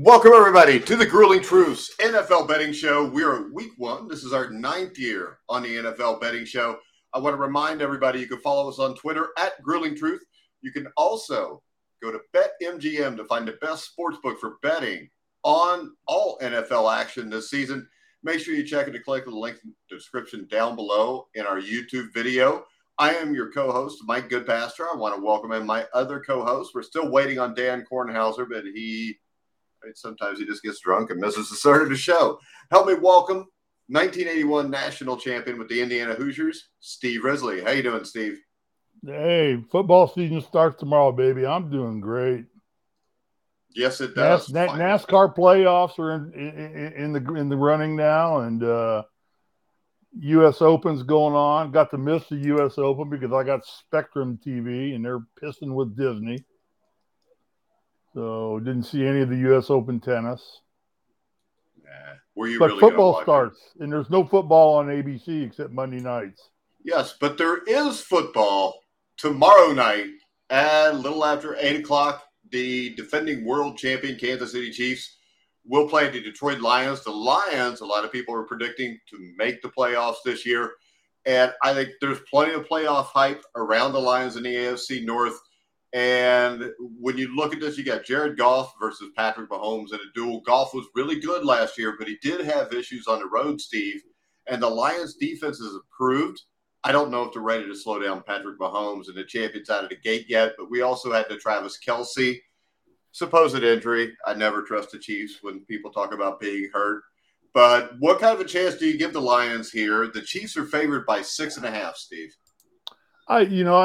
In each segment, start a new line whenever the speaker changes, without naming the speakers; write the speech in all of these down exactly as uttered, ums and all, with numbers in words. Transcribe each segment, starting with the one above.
Welcome, everybody, to the Grueling Truths N F L Betting Show. We are at week one. This is our ninth year on the N F L Betting Show. I want to remind everybody you can follow us on Twitter at Grueling Truth. You can also go to BetMGM to find the best sportsbook for betting on all N F L action this season. Make sure you check it and click the link in the description down below in our YouTube video. I am your co-host, Mike Goodpaster. I want to welcome in my other co-host. We're still waiting on Dan Kornhauser, but he... sometimes he just gets drunk and misses the start of the show. Help me welcome nineteen eighty-one national champion with the Indiana Hoosiers, Steve Risley. How you doing, Steve?
Hey, football season starts tomorrow, baby. I'm doing great.
Yes, it does.
Nas- NASCAR playoffs are in, in, in the in the running now, and uh, U S Open's going on. Got to miss the U S Open because I got Spectrum T V, and they're pissing with Disney. So didn't see any of the U S Open tennis.
Nah. Were you
but
really
football starts, it? and there's no football on A B C except Monday nights.
Yes, but there is football tomorrow night at a little after eight o'clock. The defending world champion Kansas City Chiefs will play the Detroit Lions. The Lions, a lot of people are predicting to make the playoffs this year. And I think there's plenty of playoff hype around the Lions in the A F C North. And when you look at this, you got Jared Goff versus Patrick Mahomes in a duel. Goff was really good last year, but he did have issues on the road, Steve. And the Lions' defense has improved. I don't know if they're ready to slow down Patrick Mahomes and the champions out of the gate yet, but we also had the Travis Kelce supposed injury. I never trust the Chiefs when people talk about being hurt. But what kind of a chance do you give the Lions here? The Chiefs are favored by six and a half, Steve.
I, you know,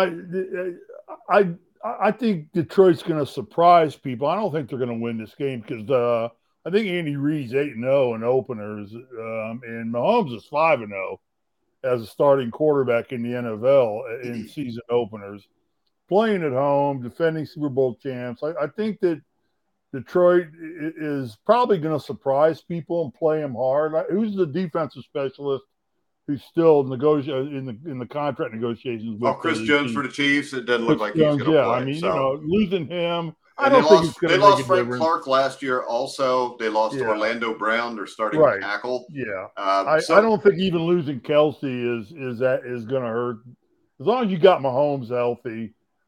I, I, I think Detroit's going to surprise people. I don't think they're going to win this game because uh, I think Andy Reid's eight and zero in openers, um, and Mahomes is five and zero as a starting quarterback in the N F L in season openers. Playing at home, defending Super Bowl champs. I, I think that Detroit is probably going to surprise people and play them hard. Who's the defensive specialist who's still negotiating in the in the contract negotiations with
oh, Chris
the
Jones
Chiefs?
for the Chiefs? It doesn't look
Chris
like
Jones,
he's going to
yeah.
play.
I mean,
so.
you know, losing him. I
and
don't
they
think
lost,
it's going
they
to make
lost
a
Frank
difference.
Clark last year. Also, they lost
Yeah.
Orlando Brown, their starting
right.
tackle.
Yeah,
um,
I,
so,
I don't think even losing Kelce is is that is going to hurt. As long as you got Mahomes healthy,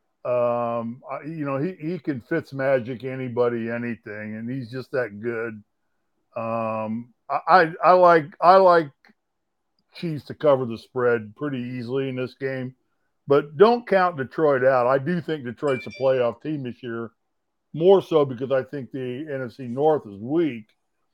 um, I, you know he he can Fitzmagic anybody, anything, and he's just that good. Um, I, I I like I like Chiefs to cover the spread pretty easily in this game, but don't count Detroit out. I do think Detroit's a playoff team this year, more so because I think the N F C North is weak.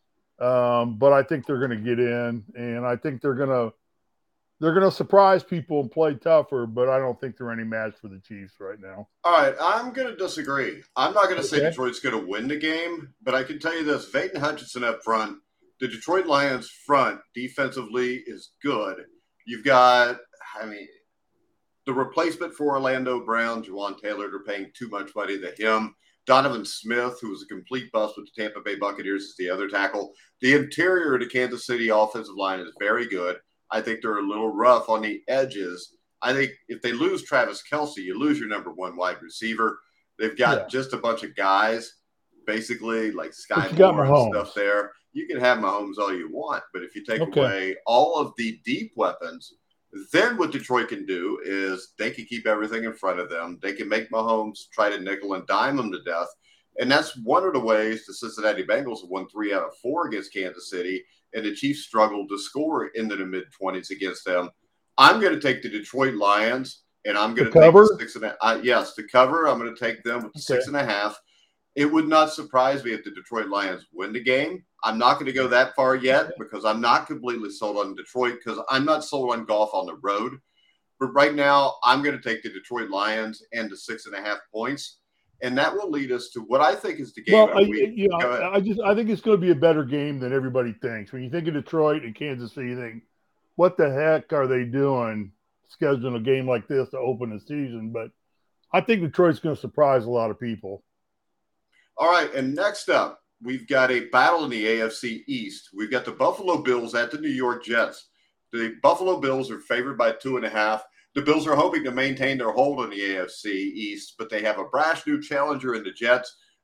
Um, but I think they're going to get in, and I think they're going to they're going to surprise people and play tougher. But I don't think they're any match for the Chiefs right now.
All right, I'm going to disagree. I'm not going to
okay.
say Detroit's going to win the game, but I can tell you this: Peyton Hutchinson up front, the Detroit Lions front defensively is good. You've got, I mean, the replacement for Orlando Brown, Juwan Taylor, they're paying too much money to him. Donovan Smith, who was a complete bust with the Tampa Bay Buccaneers, is the other tackle. The interior of the Kansas City offensive line is very good. I think they're a little rough on the edges. I think if they lose Travis Kelce, you lose your number one wide receiver. They've got yeah. just a bunch of guys, basically like Sky Moore and stuff there. You can have Mahomes all you want, but if you take okay. away all of the deep weapons, then what Detroit can do is they can keep everything in front of them. They can make Mahomes try to nickel and dime them to death. And that's one of the ways the Cincinnati Bengals have won three out of four against Kansas City, and the Chiefs struggled to score into the mid-twenties against them. I'm going to take the Detroit Lions, and I'm going to, to take the six and a half. Uh, yes, to cover, I'm going to take them with the okay. six and a half. It would not surprise me if the Detroit Lions win the game. I'm not going to go that far yet okay. because I'm not completely sold on Detroit because I'm not sold on Goff on the road. But right now, I'm going to take the Detroit Lions and the six and a half points. And that will lead us to what I think is the game
well,
of
the
week.
You know, I just I think it's going to be a better game than everybody thinks. When you think of Detroit and Kansas City, you think, what the heck are they doing scheduling a game like this to open the season? But I think Detroit's going to surprise a lot of people.
All right, and next up, we've got a battle in the A F C East. We've got the Buffalo Bills at the New York Jets. The Buffalo Bills are favored by two and a half. The Bills are hoping to maintain their hold on the A F C East, but they have a brash new challenger in the Jets.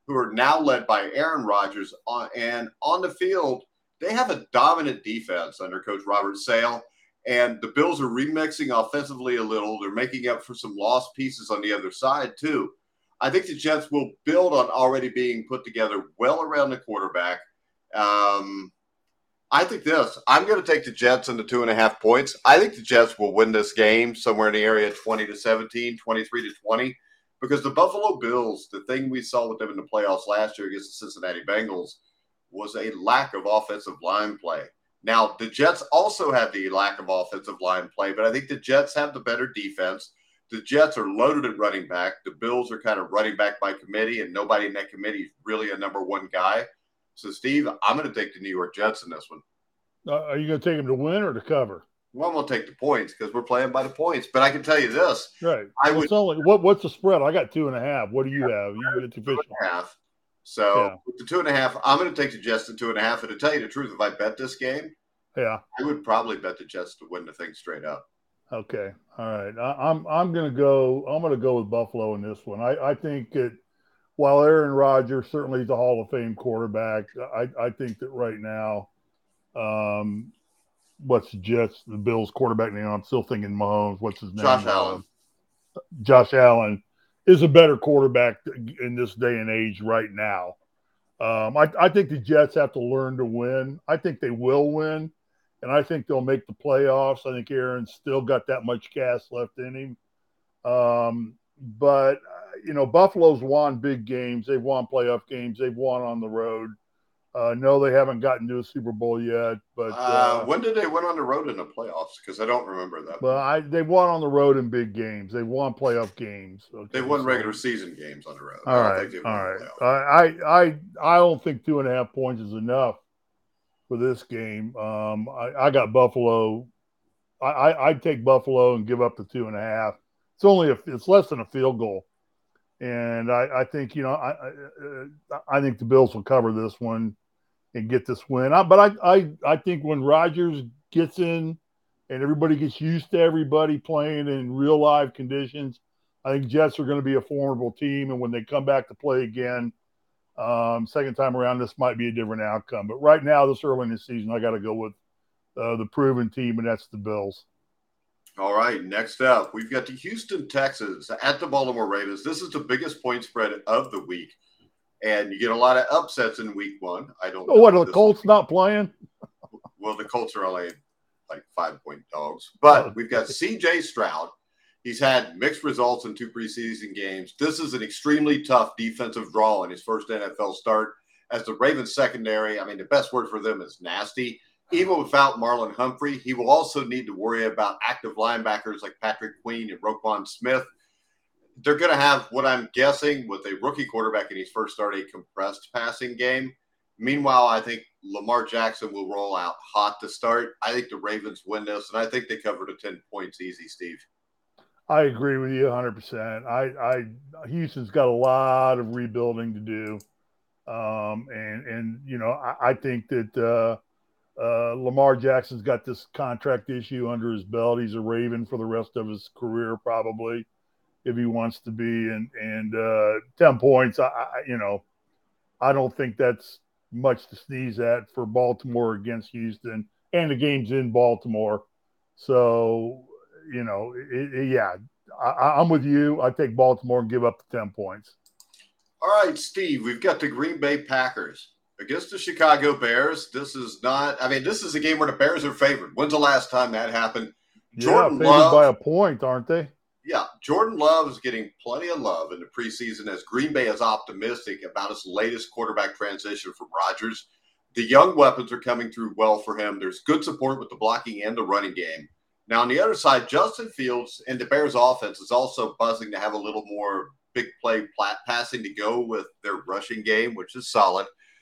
who are now led by Aaron Rodgers. On, and on the field, they have a dominant defense under Coach Robert Sale. And the Bills are remixing offensively a little. They're making up for some lost pieces on the other side, too. I think the Jets will build on already being put together well around the quarterback. Um, I think this. I'm going to take the Jets in the two and a half points. I think the Jets will win this game somewhere in the area of twenty to seventeen, twenty-three to twenty, because the Buffalo Bills, the thing we saw with them in the playoffs last year against the Cincinnati Bengals, was a lack of offensive line play. Now, the Jets also have the lack of offensive line play, but I think the Jets have the better defense. The Jets are loaded at running back. The Bills are kind of running back by committee, and nobody in that committee is really a number one guy. So, Steve, I'm going to take the New York Jets in this one.
Uh, are you going to take them to win or to cover?
Well, I'm going to take the points because we're playing by the points. But I can tell you this.
Right.
I
what's,
would,
only, what, what's the spread? I got two and a half. What do you have? You get the official.
Two and a half. So,
yeah.
with the two and a half, I'm going to take the Jets to two and a half. And to tell you the truth, if I bet this game,
yeah,
I would probably bet the Jets to win the thing straight up.
Okay. All right. I, I'm I'm going to go. I'm going to go with Buffalo in this one. I, I think that while Aaron Rodgers certainly is a Hall of Fame quarterback, I, I think that right now, um, what's the Jets, the Bills quarterback name? I'm still thinking Mahomes. What's his name?
Josh Allen.
Uh, Josh Allen is a better quarterback in this day and age right now. Um, I, I think the Jets have to learn to win. I think they will win, and I think they'll make the playoffs. I think Aaron's still got that much gas left in him. Um, but, uh, you know, Buffalo's won big games. They've won playoff games. They've won on the road. Uh, no, they haven't gotten to a Super Bowl yet. But
uh,
uh,
when did they win on the road in the playoffs? Because I don't remember that.
But I, they won on the road in big games. They won playoff games. Okay,
they won
so.
regular season games on the road.
All right, all right. I, I, I don't think two and a half points is enough for this game. Um, I, I got Buffalo. I, I, I'd take Buffalo and give up the two and a half. It's only a, it's less than a field goal, and I, I think you know I, I, I think the Bills will cover this one and get this win. I, but I, I, I think when Rodgers gets in and everybody gets used to everybody playing in real live conditions, I think Jets are going to be a formidable team. And when they come back to play again, um, second time around, this might be a different outcome. But right now, this early in the season, I got to go with uh, the proven team, and that's the Bills.
All right, next up, we've got the Houston Texans at the Baltimore Ravens. This is the biggest point spread of the week, and you get a lot of upsets in week one. I don't
know. Oh, what, are the Colts not playing?
Well, the Colts are only like five-point dogs. But we've got C J Stroud. He's had mixed results in two preseason games. This is an extremely tough defensive draw in his first N F L start. As the Ravens secondary, I mean, the best word for them is nasty. Even without Marlon Humphrey, he will also need to worry about active linebackers like Patrick Queen and Roquan Smith. They're going to have, what I'm guessing, with a rookie quarterback in his first start, a compressed passing game. Meanwhile, I think Lamar Jackson will roll out hot to start. I think the Ravens win this, and I think they cover the ten points easy, Steve.
I agree with you one hundred percent. I, I Houston's got a lot of rebuilding to do. Um, and, and, you know, I, I think that uh, uh, Lamar Jackson's got this contract issue under his belt. He's a Raven for the rest of his career, probably, if he wants to be. And, and uh, ten points, I, I, you know, I don't think that's much to sneeze at for Baltimore against Houston. And the game's in Baltimore. So, you know, it, it, yeah, I, I'm with you. I take Baltimore and give up the ten points.
All right, Steve, we've got the Green Bay Packers against the Chicago Bears. This is not – I mean, this is a game where the Bears are favored. When's the last time that happened?
Jordan yeah, favored Love, by a point, aren't they?
Yeah, Jordan Love is getting plenty of love in the preseason as Green Bay is optimistic about his latest quarterback transition from Rodgers. The young weapons are coming through well for him. There's good support with the blocking and the running game. Now, on the other side, Justin Fields and the Bears offense is also buzzing to have a little more big play passing to go with their rushing game, which is solid.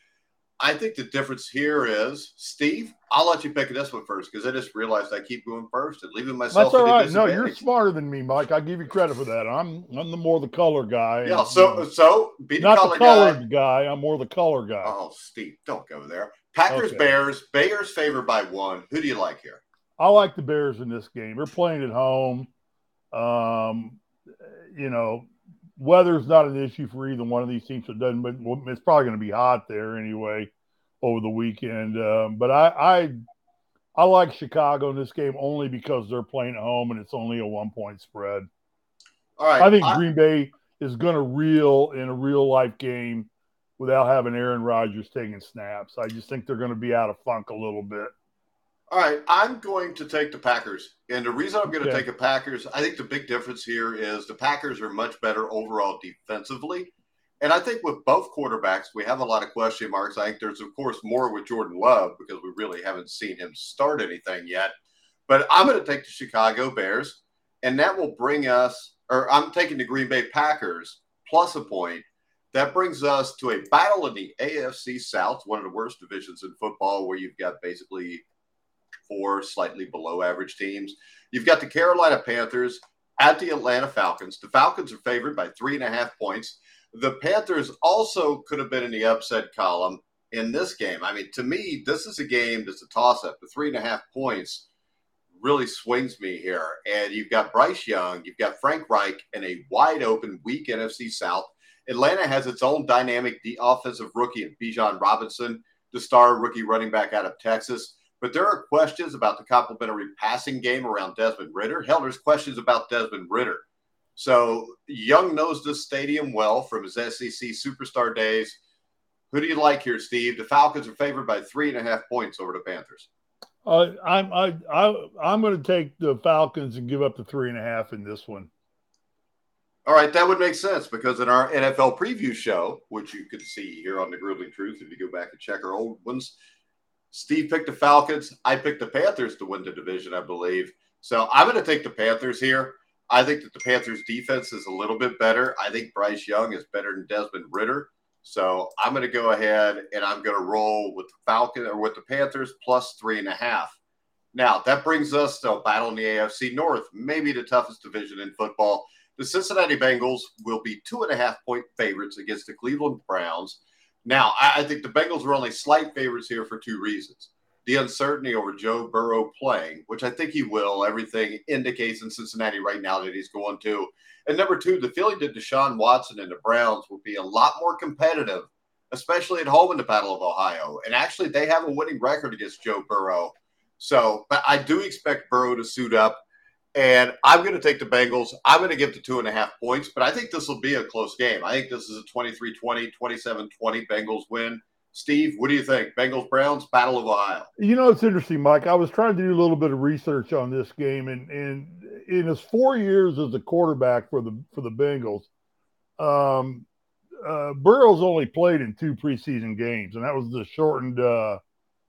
I think the difference here is, Steve, I'll let you pick this one first because I just realized I keep going first and leaving myself.
That's all right. No, you're smarter than me, Mike. I give you credit for that. I'm I'm the more the color guy.
Yeah. And, so so be the
not
color
the colored
guy.
guy. I'm more the color guy.
Oh, Steve, don't go there. Packers, okay. Bears. Bears favored by one. Who do you like here?
I like the Bears in this game. They're playing at home. Um, you know, weather's not an issue for either one of these teams. So it doesn't, but it's probably going to be hot there anyway over the weekend. Um, but I, I, I like Chicago in this game only because they're playing at home and it's only a one point spread.
All right.
I think
I,
Green Bay is going to reel in a real life game without having Aaron Rodgers taking snaps. I just think they're going to be out of funk a little bit.
All right, I'm going to take the Packers. And the reason I'm going to
Okay.
take the Packers, I think the big difference here is the Packers are much better overall defensively. And I think with both quarterbacks, we have a lot of question marks. I think there's, of course, more with Jordan Love because we really haven't seen him start anything yet. But I'm going to take the Chicago Bears, and that will bring us, or I'm taking the Green Bay Packers plus a point. That brings us to a battle in the A F C South, one of the worst divisions in football, where you've got basically four slightly below average teams. You've got the Carolina Panthers at the Atlanta Falcons. The Falcons are favored by three and a half points. The Panthers also could have been in the upset column in this game. I mean, to me, this is a game that's a toss-up. The three and a half points really swings me here. And you've got Bryce Young, you've got Frank Reich, and a wide-open, weak N F C South. Atlanta has its own dynamic the offensive rookie in Bijan Robinson, the star rookie running back out of Texas. But there are questions about the complementary passing game around Desmond Ridder. Hell, there's questions about Desmond Ridder. So Young knows this stadium well from his S E C superstar days. Who do you like here, Steve? The Falcons are favored by three and a half points over the Panthers.
Uh, I'm I, I I'm going to take the Falcons and give up the three and a half in this one.
All right, that would make sense because in our N F L preview show, which you can see here on the Grueling Truth if you go back and check our old ones, Steve picked the Falcons. I picked the Panthers to win the division, I believe. So I'm going to take the Panthers here. I think that the Panthers' defense is a little bit better. I think Bryce Young is better than Desmond Ridder. So I'm going to go ahead and I'm going to roll with the Falcon or with the Panthers plus three and a half. Now, that brings us to a battle in the A F C North, maybe the toughest division in football. The Cincinnati Bengals will be two and a half point favorites against the Cleveland Browns. Now, I think the Bengals are only slight favorites here for two reasons. The uncertainty over Joe Burrow playing, which I think he will. Everything indicates in Cincinnati right now that he's going to. And number two, the feeling that Deshaun Watson and the Browns will be a lot more competitive, especially at home in the Battle of Ohio. And actually, they have a winning record against Joe Burrow. So, but I do expect Burrow to suit up. And I'm going to take the Bengals. I'm going to give the two and a half points, but I think this will be a close game. I think this is a twenty-three twenty, twenty-seven twenty Bengals win. Steve, what do you think? Bengals-Browns, Battle of Ohio.
You know, it's interesting, Mike. I was trying to do a little bit of research on this game, and, and in his four years as a quarterback for the for the Bengals, um, uh, Burrow's only played in two preseason games, and that was the shortened uh,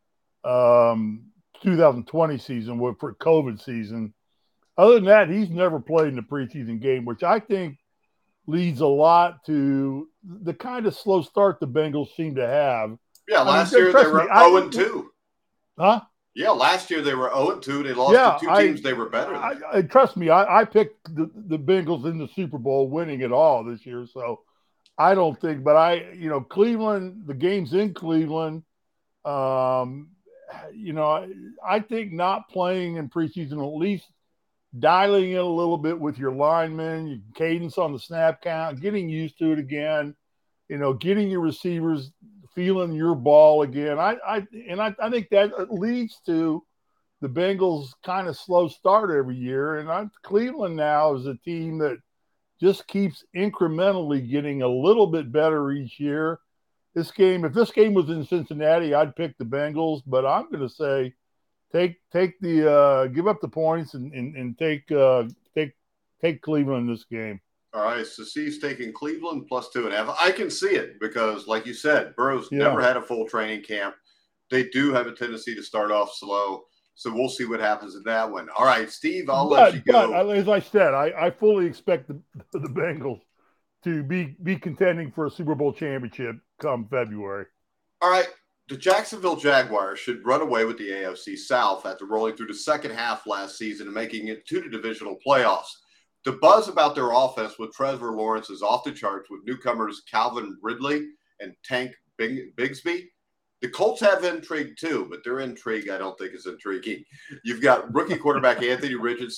um, two thousand twenty season with for COVID season. Other than that, he's never played in a preseason game, which I think leads a lot to the kind of slow start the Bengals seem to have.
Yeah, last I mean, year they were me, oh and two.
Huh?
Yeah, last year they were oh and two. They lost
yeah,
to two teams I, they were better
I,
than.
I, trust me, I, I picked the, the Bengals in the Super Bowl winning it all this year. So I don't think, but I, you know, Cleveland, the game's in Cleveland. Um, you know, I, I think not playing in preseason, at least dialing it a little bit with your linemen, your cadence on the snap count, getting used to it again, you know, getting your receivers feeling your ball again. I, I and I, I think that leads to the Bengals kind of slow start every year. And I, Cleveland now is a team that just keeps incrementally getting a little bit better each year. This game, if this game was in Cincinnati, I'd pick the Bengals, but I'm going to say take take the uh, give up the points and and, and take uh, take take Cleveland in this game.
All right, so Steve's taking Cleveland plus two and a half. I can see it because, like you said, Burrow's yeah. never had a full training camp. They do have a tendency to start off slow, so we'll see what happens in that one. All right, Steve, I'll
but,
let you go.
But as I said, I, I fully expect the, the Bengals to be be contending for a Super Bowl championship come February.
All right, the Jacksonville Jaguars should run away with the A F C South after rolling through the second half last season and making it to the divisional playoffs. The buzz about their offense with Trevor Lawrence is off the charts with newcomers Calvin Ridley and Tank Big- Bigsby. The Colts have intrigue too, but their intrigue I don't think is intriguing. You've got rookie quarterback Anthony Richardson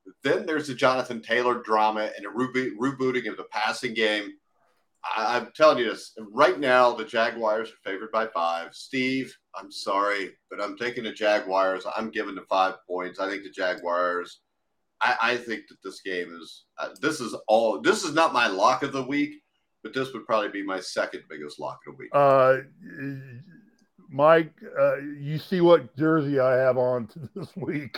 Then there's the Jonathan Taylor drama and a reboot, rebooting of the passing game. I, I'm telling you this. Right now, the Jaguars are favored by five. Steve, I'm sorry, but I'm taking the Jaguars. I'm giving the five points. I think the Jaguars I, I think that this game is uh, this is all this is not my lock of the week, but this would probably be my second biggest lock of the week.
Uh, Mike, uh, you see what jersey I have on this week?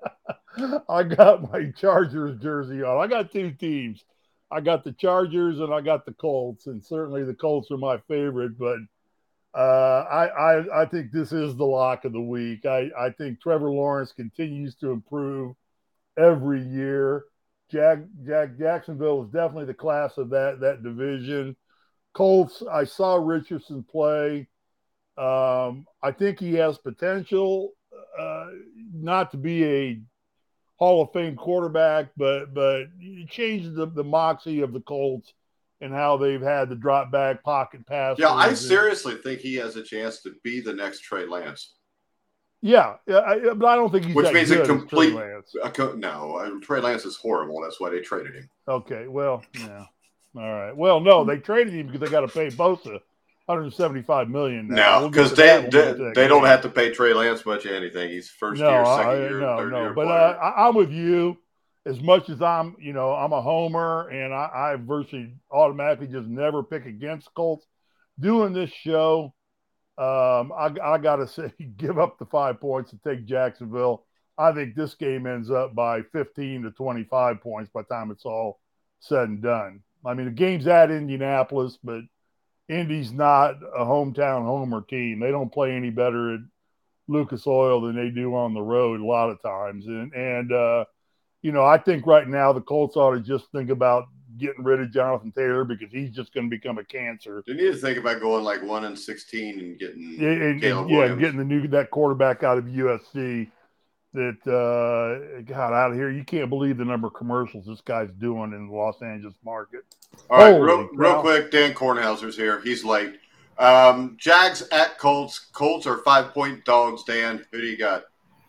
I got my Chargers jersey on. I got two teams. I got the Chargers and I got the Colts, and certainly the Colts are my favorite. But uh, I, I I think this is the lock of the week. I, I think Trevor Lawrence continues to improve every year. Jack, Jack Jacksonville is definitely the class of that that division. Colts, I saw Richardson play. Um, I think he has potential, uh, not to be a Hall of Fame quarterback, but but he changed the, the moxie of the Colts and how they've had the drop back pocket pass.
Yeah, I seriously think he has a chance to be the next Trey Lance.
Yeah, I, but I don't think he's
which
that
means
good
a complete.
Trey Lance.
A co- no, uh, Trey Lance is horrible. That's why they traded him.
Okay, well, yeah, all right. Well, no, they traded him because they got to pay Bosa one hundred seventy-five million dollars.
No,
we'll
because they they, they don't have to pay Trey Lance much of anything. He's first
no,
year, second
I,
year,
no,
third
no.
year.
But uh, I, I'm with you. As much as I'm, you know, I'm a homer, and I, I virtually automatically just never pick against Colts. Doing this show, um, I, I got to say, give up the five points and take Jacksonville. I think this game ends up by fifteen to twenty-five points by the time it's all said and done. I mean, the game's at Indianapolis, but Indy's not a hometown homer team. They don't play any better at Lucas Oil than they do on the road a lot of times. And, and uh, you know, I think right now the Colts ought to just think about getting rid of Jonathan Taylor because he's just going to become a cancer.
They need to think about going like one and sixteen and getting
and, and,
Caleb
yeah,
Williams.
getting the new that quarterback out of U S C. That uh, got out of here. You can't believe the number of commercials this guy's doing in the Los Angeles market.
All right, real, real quick, Dan Kornhauser's here. He's late. Um, Jags at Colts. Colts are five-point dogs, Dan. Who do you got?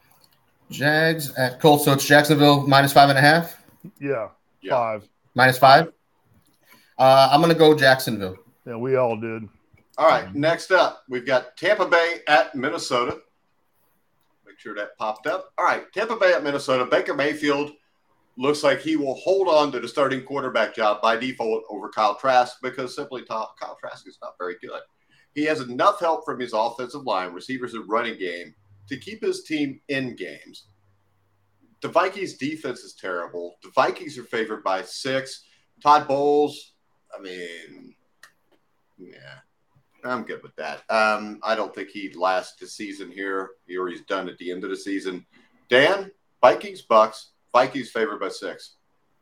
Jags at Colts. So it's Jacksonville minus five and a half?
Yeah,
yeah.
five.
Minus five? Uh, I'm going to go Jacksonville.
Yeah, we all did.
All right, next up, we've got Tampa Bay at Minnesota. Make sure that popped up. All right, Tampa Bay at Minnesota. Baker Mayfield looks like he will hold on to the starting quarterback job by default over Kyle Trask because simply Kyle Trask is not very good. He has enough help from his offensive line, receivers, and running game to keep his team in games. The Vikings' defense is terrible. The Vikings are favored by six. Todd Bowles, I mean, yeah, I'm good with that. Um, I don't think he'd last the season here, or he's done at the end of the season. Dan, Vikings, Bucks. Vikings favored by six.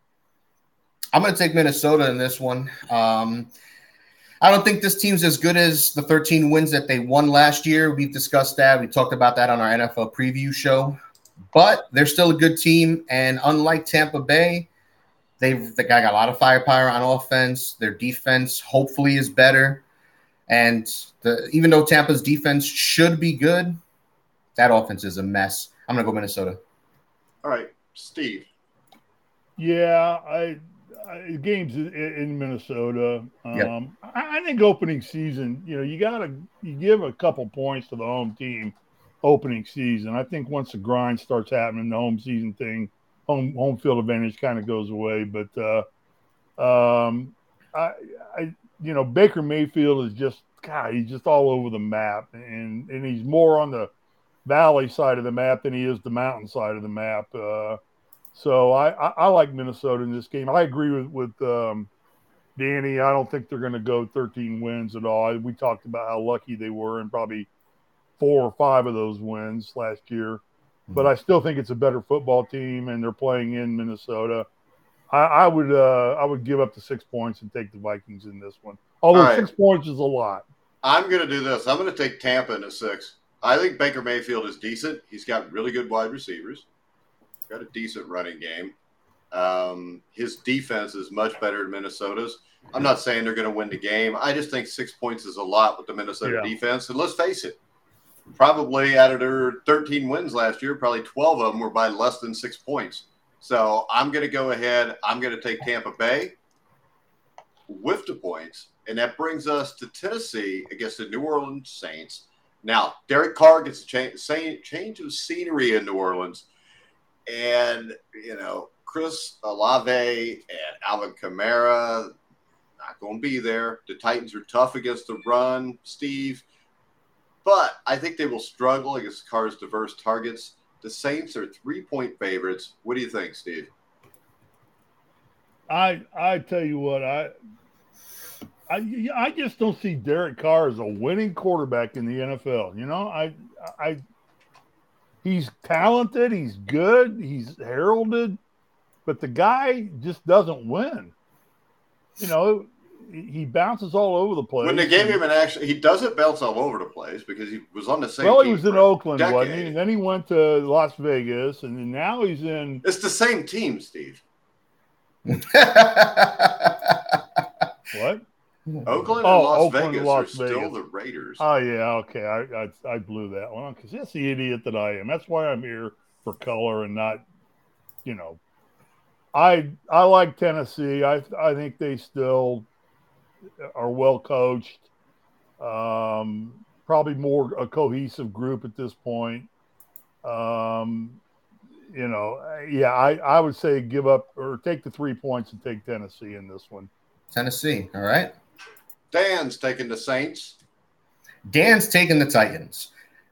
I'm going to take Minnesota in this one. Um, I don't think this team's as good as the thirteen wins that they won last year. We've discussed that. We talked about that on our N F L preview show. But they're still a good team, and unlike Tampa Bay, they've they got a lot of firepower on offense. Their defense hopefully is better. And the, even though Tampa's defense should be good, that offense is a mess. I'm going to go Minnesota.
All right, Steve.
Yeah, I, I games in, in Minnesota. Um,
yep.
I, I think opening season, you know, you got to you give a couple points to the home team opening season. I think once the grind starts happening, the home season thing, home home field advantage kind of goes away. But uh, um, I, I, you know, Baker Mayfield is just God. He's just all over the map, and and he's more on the valley side of the map than he is the mountain side of the map. Uh, so I, I, I like Minnesota in this game. I agree with with um, Danny. I don't think they're going to go thirteen wins at all. We talked about how lucky they were and probably four or five of those wins last year. Mm-hmm. But I still think it's a better football team, and they're playing in Minnesota. I, I would uh, I would give up the six points and take the Vikings in this one. Although right. six points is a lot.
I'm going to do this. I'm going to take Tampa in a six. I think Baker Mayfield is decent. He's got really good wide receivers. Got a decent running game. Um, his defense is much better than Minnesota's. I'm not saying they're going to win the game. I just think six points is a lot with the Minnesota yeah. defense. And let's face it, probably out of their thirteen wins last year, probably twelve of them were by less than six points. So I'm going to go ahead. I'm going to take Tampa Bay with the points. And that brings us to Tennessee against the New Orleans Saints. Now, Derek Carr gets a change, change of scenery in New Orleans. And, you know, Chris Olave and Alvin Kamara not going to be there. The Titans are tough against the run, Steve. But I think they will struggle against Carr's diverse targets. The Saints are three-point favorites. What do you think, Steve?
I I tell you what, I I I just don't see Derek Carr as a winning quarterback in the N F L. You know, I I he's talented, he's good, he's heralded, but the guy just doesn't win. You know, he bounces all over the place.
When they gave him an action, he doesn't bounce all over the place because he was on the same
well,
team.
Well, he was in Oakland, wasn't he? And then he went to Las Vegas, and now he's in.
It's the same team, Steve.
What?
Oakland and
oh,
Las
Oakland,
Vegas
Las
are still
Vegas.
the Raiders.
Oh yeah, okay. I I, I blew that one because that's the idiot that I am. That's why I'm here for color and not, you know. I I like Tennessee. I I think they still are well coached. Um, probably more a cohesive group at this point. Um, you know, yeah, I, I would say give up or take the three points and take Tennessee in this one.
Tennessee, all right.
Dan's taking the Saints.
Dan's taking the Titans.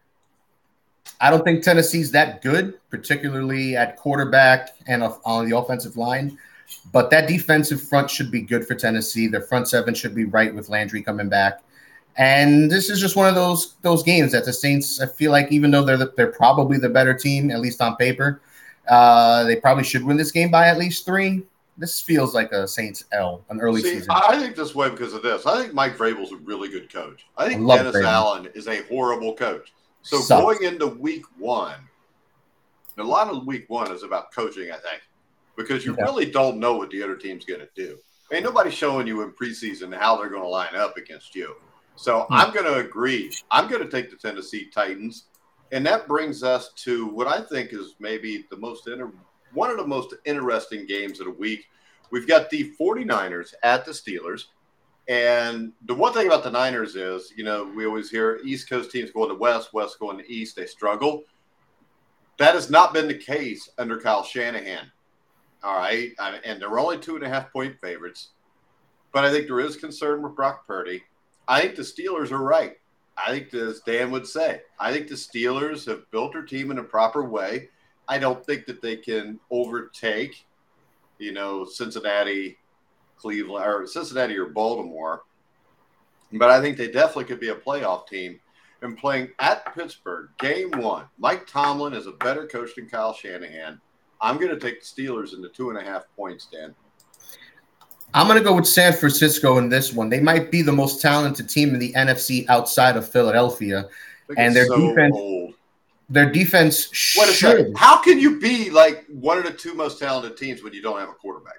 I don't think Tennessee's that good, particularly at quarterback and on the offensive line. But that defensive front should be good for Tennessee. Their front seven should be right with Landry coming back. And this is just one of those those games that the Saints, I feel like even though they're the, they're probably the better team, at least on paper, uh, they probably should win this game by at least three. This feels like a Saints L, an early
See,
season.
I think this way because of this. I think Mike Vrabel's a really good coach. I think
I
Dennis
Vrabel.
Allen is a horrible coach. So
Sucks.
going into week one, a lot of week one is about coaching, I think, because you
yeah.
really don't know what the other team's going to do. I mean, nobody's showing you in preseason how they're going to line up against you. So hmm. I'm going to agree. I'm going to take the Tennessee Titans. And that brings us to what I think is maybe the most inter- one of the most interesting games of the week. We've got the 49ers at the Steelers. And the one thing about the Niners is, you know, we always hear East Coast teams going to West, West going to East, they struggle. That has not been the case under Kyle Shanahan. All right. And they're only two and a half point favorites. But I think there is concern with Brock Purdy. I think the Steelers are right. I think, as Dan would say, I think the Steelers have built their team in a proper way. I don't think that they can overtake, you know, Cincinnati, Cleveland, or Cincinnati or Baltimore. But I think they definitely could be a playoff team. And playing at Pittsburgh, game one, Mike Tomlin is a better coach than Kyle Shanahan. I'm going to take the Steelers in the two and a half points, Dan.
I'm going to go with San Francisco in this one. They might be the most talented team in the N F C outside of Philadelphia. And their
so
defense,
old.
their defense
what
should.
How can you be like one of the two most talented teams when you don't have a quarterback?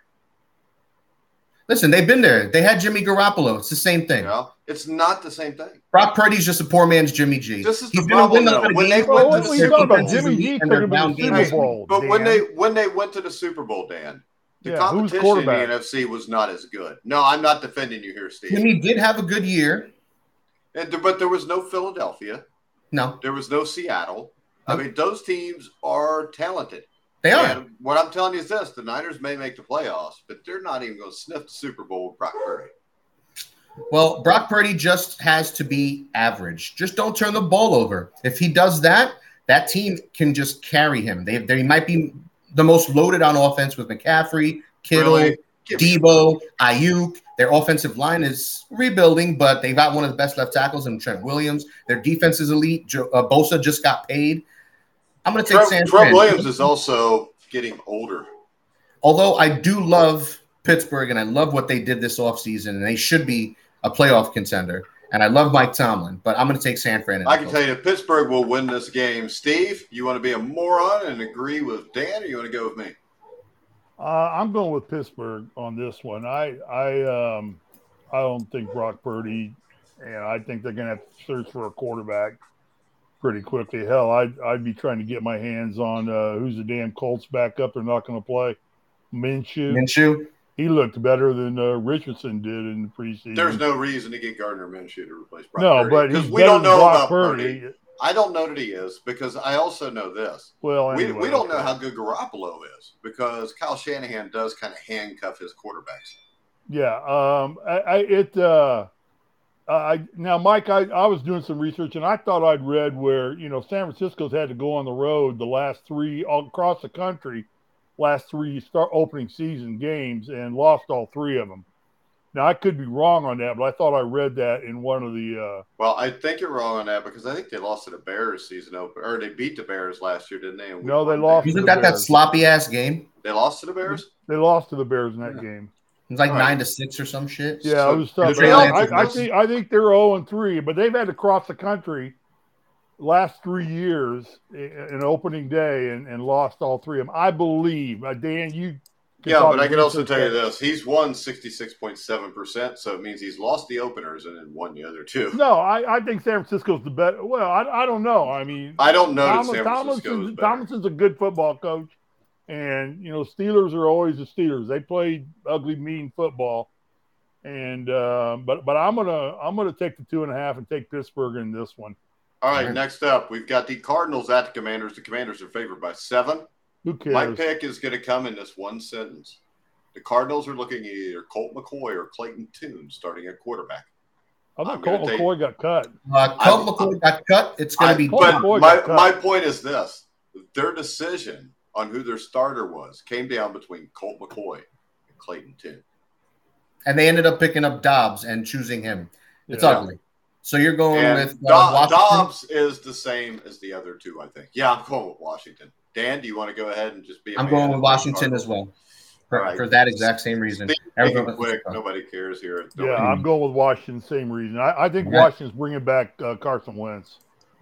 Listen, they've been there. They had Jimmy Garoppolo. It's the same thing.
Yeah, it's not the same thing.
Brock Purdy's just a poor man's Jimmy G.
This is
He's
the problem.
Win
Though. When
they
went
well,
to
the
Super
Bowl,
Bowl,
Jimmy G took him to the Super Bowl.
But
Dan.
when they when they went to the Super Bowl, Dan, the
yeah,
competition in the N F C was not as good. No, I'm not defending you here, Steve.
Jimmy did have a good year,
and but there was no Philadelphia.
No,
there was no Seattle.
Nope.
I mean, those teams are talented.
They are.
And what I'm telling you is this: the Niners may make the playoffs, but they're not even going to sniff the Super Bowl with Brock Purdy.
Well, Brock Purdy just has to be average. Just don't turn the ball over. If he does that, that team can just carry him. They they might be the most loaded on offense with McCaffrey, Kittle, really? Debo, Ayuk. Their offensive line is rebuilding, but they've got one of the best left tackles in Trent Williams. Their defense is elite. Jo- uh, Bosa just got paid. I'm going to take
Trent,
San
Trent
Fran.
Williams is also getting older.
Although I do love Pittsburgh and I love what they did this offseason, and they should be a playoff contender. And I love Mike Tomlin, but I'm going to take San Fran.
I can tell you Pittsburgh will win this game. Steve, you want to be a moron and agree with Dan, or you want to go with me?
Uh, I'm going with Pittsburgh on this one. I I um I don't think Brock Purdy, and I think they're going to have to search for a quarterback. pretty quickly. Hell, I'd, I'd be trying to get my hands on uh, who's the damn Colts backup they're not going to play. Minshew.
Minshew.
He looked better than uh, Richardson did in the preseason.
There's no reason to get Gardner Minshew to replace Brock
no,
Purdy.
but
because
he's
we
better
don't
than
know
Brock
about
Purdy.
Purdy. I don't know that he is because I also know this.
Well, anyway,
we, we don't know how good Garoppolo is because Kyle Shanahan does kind of handcuff his quarterbacks.
Yeah, um, I, I it. Uh, I now, Mike, I, I was doing some research and I thought I'd read where you know San Francisco's had to go on the road the last three all across the country, last three start opening season games and lost all three of them. Now I could be wrong on that, but I thought I read that in one of the. Uh,
well, I think you're wrong on that because I think they lost to the Bears season open, or they beat the Bears last year, didn't they?
No, they lost.
Wasn't that that sloppy ass game?
They lost to the Bears.
They lost to the Bears in that yeah. game.
It was like All nine right. to six or some shit.
Yeah, so, it was tough. I, I, I think I think they're zero and three, but they've had to cross the country last three years in opening day and, and lost all three of them. I believe. Uh, Dan, you.
Yeah, but I can also tell you this: he's won sixty-six point seven percent, so it means he's lost the openers and then won the other two.
No, I, I think San Francisco's the better. Well, I, I don't know. I mean,
I don't know.
Tomlin,
that San
Tomlinson's, Tomlinson's a good football coach. And, you know, Steelers are always the Steelers. They play ugly, mean football. And uh, but but I'm gonna I'm gonna take the two and a half and take Pittsburgh in this one.
All right, next up, we've got the Cardinals at the Commanders. The Commanders are favored by seven.
Who cares?
My pick is going to come in this one sentence. The Cardinals are looking at either Colt McCoy or Clayton Tune starting at quarterback.
I thought Colt McCoy take, got cut.
Uh, Colt I, McCoy I, got cut. It's going to be.
But my, my point is this: their decision on who their starter was came down between Colt McCoy and Clayton Tune.
And they ended up picking up Dobbs and choosing him. It's yeah. ugly. So you're going and with
uh, Dobbs is the same as the other two, I think. Yeah, I'm going with Washington. Dan, do you want to go ahead and just be a
I'm going with Washington as well. For, right. for that exact same reason.
Quick, nobody cares here.
Nobody yeah, I'm going with Washington, same reason. I, I think yeah. Washington's bringing back uh, Carson Wentz.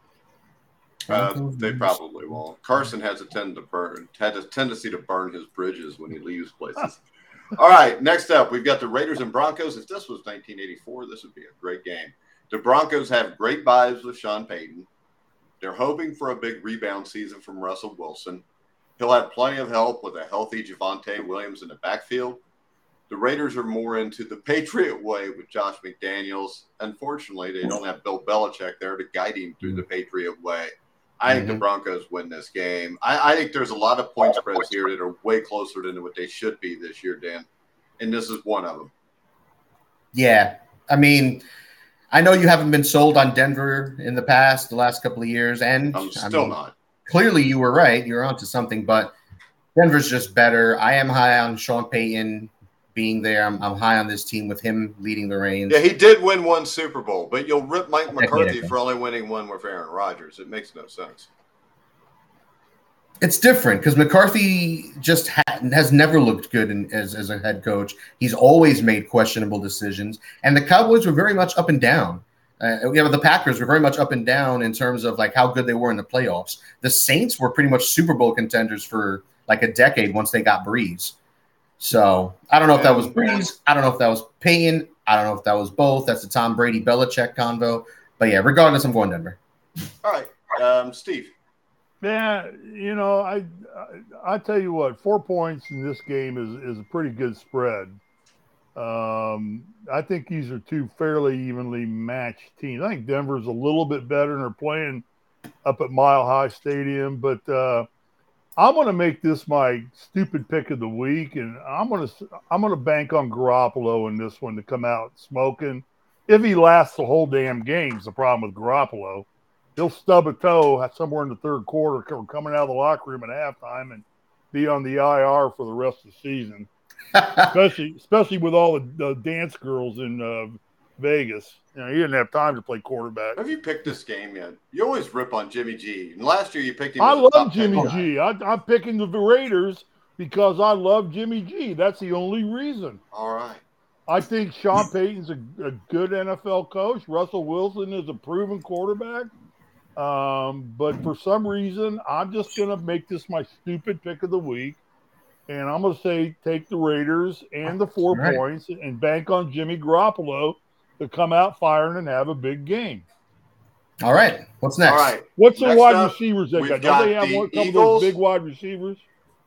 Uh, they probably won't. Carson has a tend to burn, had a tendency to burn his bridges when he leaves places. All right, next up, we've got the Raiders and Broncos. If this was nineteen eighty-four, this would be a great game. The Broncos have great vibes with Sean Payton. They're hoping for a big rebound season from Russell Wilson. He'll have plenty of help with a healthy Javonte Williams in the backfield. The Raiders are more into the Patriot way with Josh McDaniels. Unfortunately, they don't have Bill Belichick there to guide him through the Patriot way. I think mm-hmm. the Broncos win this game. I, I think there's a lot of point spreads here that are way closer than what they should be this year, Dan. And this is one of them.
Yeah. I mean, I know you haven't been sold on Denver in the past, the last couple of years. And
I'm still
I mean,
not.
Clearly you were right. You're onto something. But Denver's just better. I am high on Sean Payton being there. I'm, I'm high on this team with him leading the reins.
Yeah, he did win one Super Bowl, but you'll rip Mike McCarthy for only winning one with Aaron Rodgers. It makes no sense.
It's different because McCarthy just ha- has never looked good in, as, as a head coach. He's always made questionable decisions. And the Cowboys were very much up and down. Uh, you know, the Packers were very much up and down in terms of like how good they were in the playoffs. The Saints were pretty much Super Bowl contenders for like a decade once they got Breeze. So I don't know if that was Breeze. I don't know if that was Payton. I don't know if that was both. That's the Tom Brady Belichick convo. But yeah, regardless, I'm going Denver.
All right, um, Steve.
Yeah, you know, I, I I tell you what, four points in this game is is a pretty good spread. Um, I think these are two fairly evenly matched teams. I think Denver's a little bit better, and they're playing up at Mile High Stadium, but. Uh, I'm going to make this my stupid pick of the week, and I'm going to I'm going to bank on Garoppolo in this one to come out smoking. If he lasts the whole damn game, is the problem with Garoppolo. He'll stub a toe somewhere in the third quarter, coming out of the locker room at halftime, and be on the I R for the rest of the season. especially especially with all the, the dance girls in uh, Vegas. You know, he didn't have time to play quarterback.
Have you picked this game yet? You always rip on Jimmy G. And last year you picked him.
I
as
love
a top
Jimmy G. I, I'm picking the Raiders because I love Jimmy G. That's the only reason.
All right.
I think Sean Payton's a, a good N F L coach. Russell Wilson is a proven quarterback. Um, but for some reason, I'm just going to make this my stupid pick of the week. And I'm going to say take the Raiders and the four right. points and bank on Jimmy Garoppolo to come out firing and have a big game.
All right. What's next?
All right.
What's the
Next
wide
up,
receivers they
we've
got?
got
Don't they have
the
one, a couple of
Eagles.
those big wide receivers?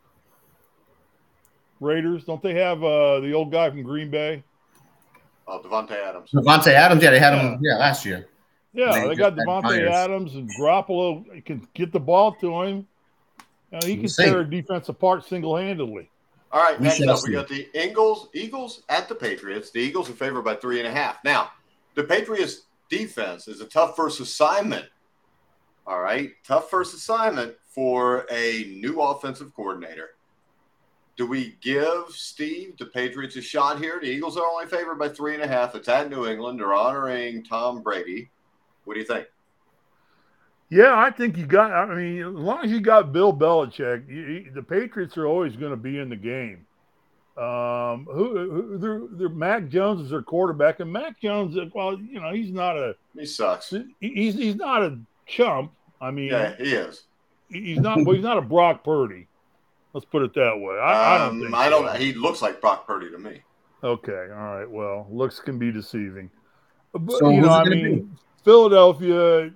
Raiders, don't they have uh, the old guy from Green Bay?
Oh, Devontae Adams.
Devontae Adams. Yeah, they had
Yeah.
him. Yeah, last year.
Yeah,
They
they,
just
got
had
Devontae
Myers.
Adams and Garoppolo can get the ball to him. You know, he
We'll
can
see.
tear a defense apart single-handedly.
All right,
We
next
shall
up, we
see.
got the Eagles. Eagles at the Patriots. The Eagles are favored by three and a half. Now, the Patriots defense is a tough first assignment. All right, tough first assignment for a new offensive coordinator. Do we give Steve the Patriots a shot here? The Eagles are only favored by three and a half. It's at New England. They're honoring Tom Brady. What do you think?
Yeah, I think you got. I mean, as long as you got Bill Belichick, you, you, the Patriots are always going to be in the game. Um, who, who they're, they're Mac Jones is their quarterback, and Mac Jones, well, you know, he's not a
He sucks.
he's he's not a chump. I mean,
Yeah, he is.
he's not. Well, he's not a Brock Purdy. Let's put it that way. I, I don't
Um,
think.
I don't.
so.
He looks like Brock Purdy to me.
Okay, all right. Well, looks can be deceiving. But
So
you
who's
know,
it
I
gonna
mean,
be?
Philadelphia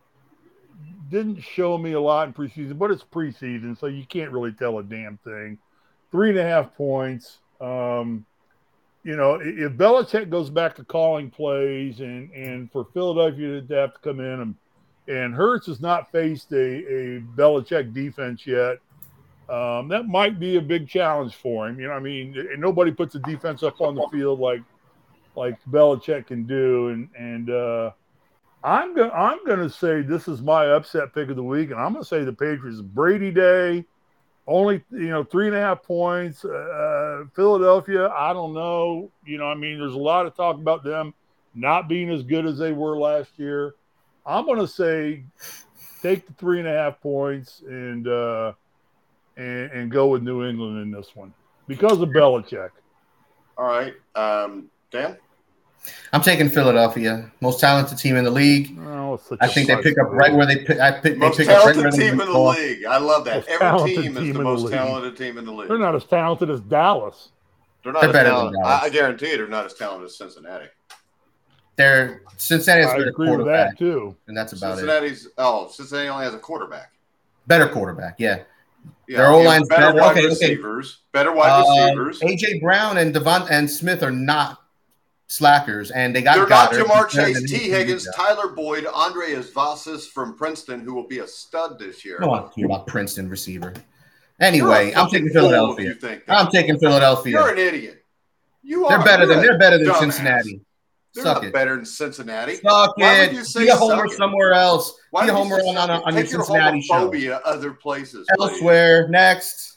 didn't show me a lot in preseason, but it's preseason, so you can't really tell a damn thing. Three and a half points. Um, you know, if Belichick goes back to calling plays and and for Philadelphia to have to come in and and Hurts has not faced a, a Belichick defense yet, um, that might be a big challenge for him. You know, I mean, nobody puts the defense up on the field like like Belichick can do, and and uh, I'm going I'm going to say this is my upset pick of the week, and I'm going to say the Patriots Brady Day. Only, you know, three and a half points. Uh, Philadelphia, I don't know. You know, I mean, there's a lot of talk about them not being as good as they were last year. I'm going to say take the three and a half points and, uh, and and go with New England in this one because of Belichick.
All right, um, Dan.
I'm taking Philadelphia, most talented team in the league.
Oh, it's such
I
a
think they
fudge
pick up
bowl.
right where they pick. I pick. They
Most
pick up right
talented
where they
team in
left
the
off.
league. I love that.
Most
Every
talented
team is
team
the
in the
most
league.
talented team in the league.
They're not as talented as Dallas.
They're not
They're
as
better than
talented. I,
Dallas.
I guarantee you, they're not as talented as Cincinnati.
They're Cincinnati has
I
a better
agree with
quarterback,
that too.
and that's about it.
Cincinnati's oh, Cincinnati only has a quarterback.
Better quarterback, yeah.
Yeah,
Their
they have
O-line's
better
better.
wide
Okay, okay.
receivers. Better wide
Uh,
receivers.
A J Brown and Devon and Smith are not slackers, and they got
They're not
Goddard.
Jamar
Better
Chase,
than
T.
anything
Higgins,
we got.
Tyler Boyd, Andre Vasis from Princeton, who will be a stud this year.
I don't want to hear about Princeton receiver.
You're
Anyway,
a
I'm
fucking
taking
fool if
Philadelphia.
you think that.
I'm taking Philadelphia.
You're an idiot. You
They're
are.
better
You're
than
a
they're better than
dumbass.
Cincinnati.
They're
Suck
not
it.
better than Cincinnati.
Suck
Why would
it.
you say
Be a homer
suck it?
somewhere else.
Why
Be a
would you
homer
say
on, on,
suck it?
on your
Take your
Cincinnati show.
homophobia other places, please.
Elsewhere. Next.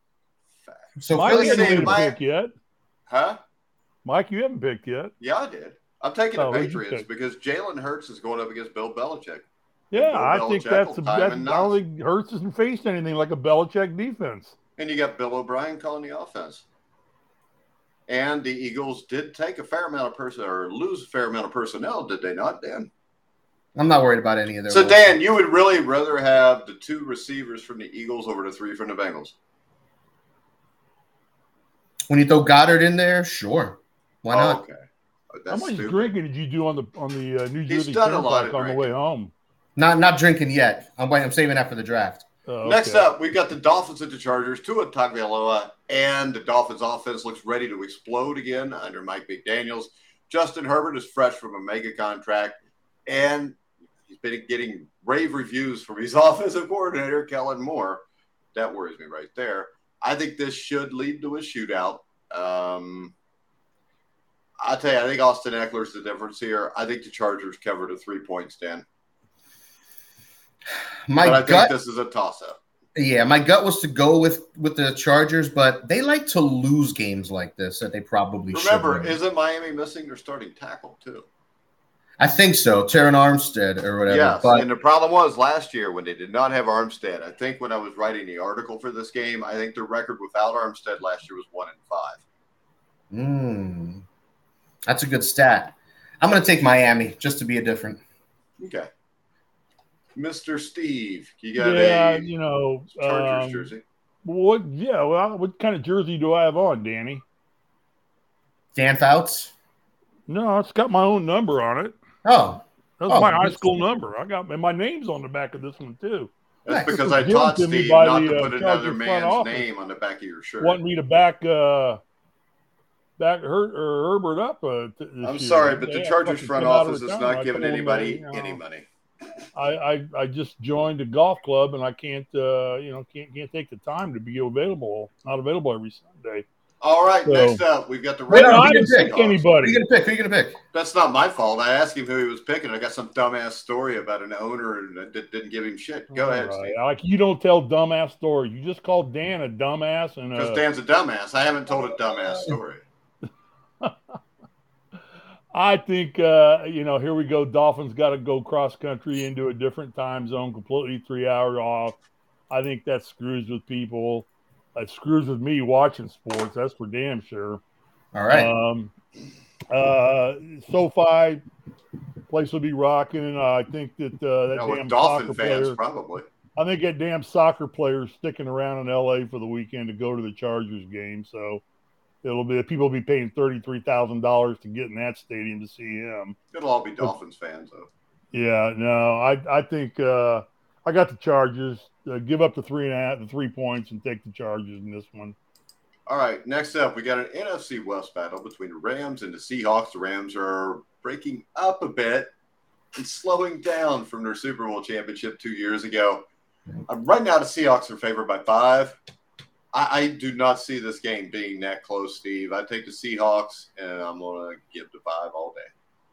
So
Mike,
Philly
you haven't
Philly-
made a
my-
pick yet.
Huh?
Mike, you haven't picked yet.
Yeah, I did. I'm taking
Oh,
the
who'd you
Patriots
pick?
because Jalen Hurts is going up against Bill Belichick.
Yeah,
Bill
I think
Belichick
that's, a,
will time
that's
and
I don't
nuts.
think Hurts hasn't faced anything like a Belichick defense.
And you got Bill O'Brien calling the offense. And the Eagles did take a fair amount of person or lose a fair amount of personnel, did they not, Dan?
I'm not worried about any of their.
So,
bullshit.
Dan, you would really rather have the two receivers from the Eagles over the three from the Bengals?
When you throw Goddard in there, sure. Why
Oh,
not?
okay. Oh,
How
that's
much
stupid.
drinking did you do on the on the uh, New
He's
Jersey
done a lot
Turnpike
of
on the way
drinking.
home?
Not not drinking yet. I'm waiting. I'm saving that for the draft.
Oh,
Next
okay.
up, we've got the Dolphins at the Chargers, Tua Tagovailoa, and the Dolphins offense looks ready to explode again under Mike McDaniels. Justin Herbert is fresh from a mega contract, and he's been getting rave reviews from his offensive coordinator, Kellen Moore. That worries me right there. I think this should lead to a shootout. Um, I'll tell you, I think Austin Eckler's the difference here. I think the Chargers covered a three point stand.
My
but I think
gut,
this is a toss-up.
yeah, my gut was to go with with the Chargers, but they like to lose games like this that they probably
Remember,
should.
isn't Miami missing their starting tackle too?
I think so, Taron Armstead or whatever.
Yes,
but
and the problem was last year when they did not have Armstead. I think when I was writing the article for this game, I think the record without Armstead last year was one and five.
mm, that's a good stat. I'm going to take Miami just to be a different.
Okay, Mister Steve, you got
Yeah,
a
you know,
Chargers
um,
jersey.
what? Yeah, well, what kind of jersey do I have on, Danny?
Dan Fouts.
No, it's got my own number on it.
Oh,
That's
Oh,
my high
good
school
stuff.
number. I got and my name's on the back of this one too.
That's
Nice.
because
This
I
was given
taught
to me
Steve
by
not
the,
to
uh,
put another
Chargers front
man's
office.
name on the back of your shirt.
Want me to back uh, back Her, or Herbert up? Uh, t- this
I'm
year.
sorry, but
They
the
had
Chargers
fucking
front
come out of
office is
retirement.
not
I
giving
told them,
anybody
uh, you know,
any money.
I, I I just joined a golf club and I can't uh, you know can't can't take the time to be available. Not available every Sunday.
All right,
So-
next up, we've got the
Wait,
Rams.
no,
I
we
didn't
can
pick
pick.
anybody.
Who are you gonna pick? Who are you gonna pick?
That's not my fault. I asked him who he was picking. I got some dumbass story about an owner that that didn't give him shit. Go
All
ahead,
right.
Steve.
Like you don't tell dumbass stories. You just called Dan a dumbass and
Because
uh,
Dan's a dumbass. I haven't told a dumbass story.
I think uh, you know. Here we go. Dolphins got to go cross country into a different time zone, completely three hours off. I think that screws with people. It screws with me watching sports. That's for damn sure.
All right.
Um, uh, SoFi place will be rocking, and uh, I think that uh, that
No,
damn
with Dolphin
soccer
fans,
player.
probably.
I think that damn soccer player's sticking around in L A for the weekend to go to the Chargers game. So it'll be people will be paying thirty three thousand dollars to get in that stadium to see him.
It'll all be Dolphins fans, though.
Yeah, no, I I think uh, I got the Chargers. Uh, give up the three and a half, the three points, and take the Chargers in this one.
All right, next up, we got an N F C West battle between the Rams and the Seahawks. The Rams are breaking up a bit and slowing down from their Super Bowl championship two years ago. Uh, right now, the Seahawks are favored by five. I, I do not see this game being that close, Steve. I take the Seahawks, and I'm going to give the five all day.